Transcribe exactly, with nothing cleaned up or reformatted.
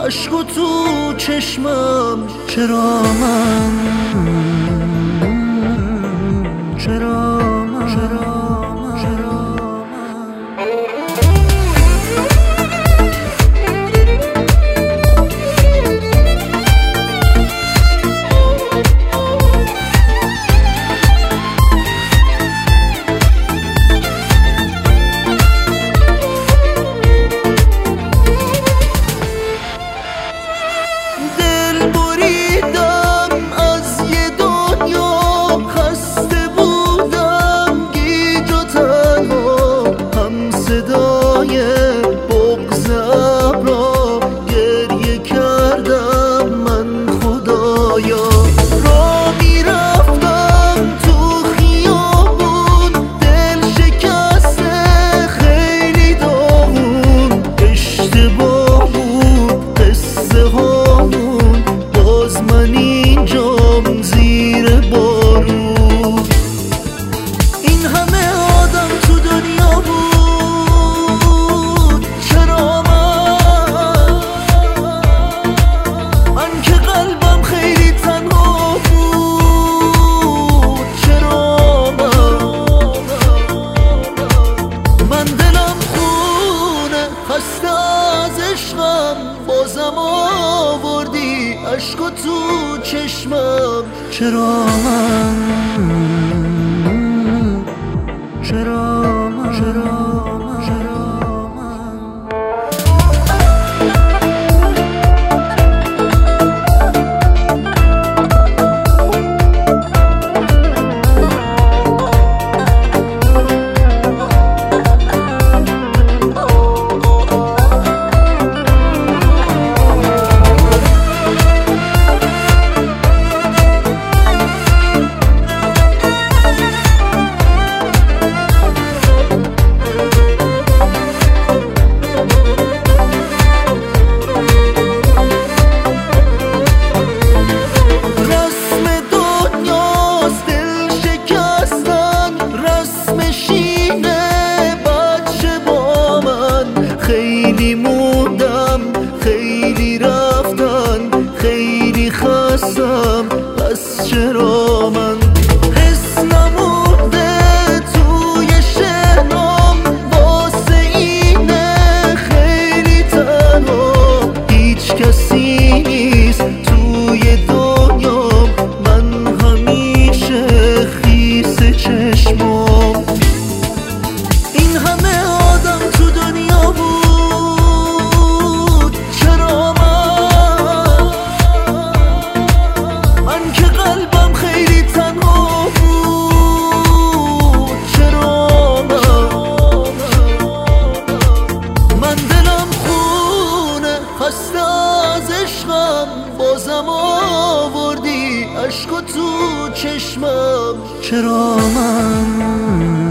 عشق تو چشمم. چرا من چرا من چرا من چرا صدای بغض ابرا گریه کردم من خدایا. را میرفتم تو خیابون دل شکسته خیلی داغون. اشتباه بود قصه هامون باز من اینجام زیر بارون. این همه آدم تو دنیا بود بازم آوردی عشق تو چشمم. چرا من چرا من چرا من چرا من خیلی موندم خیلی رفتن خیلی خستم پس چرا من حس نمونده توی شهرام واسه اینه خیلی تنها. هیچ کسی نیست توی دنیام من همیشه خیس چشمام. این همه آدم تو دنیا بود بازم آوردی عشق تو چشمم. چرا من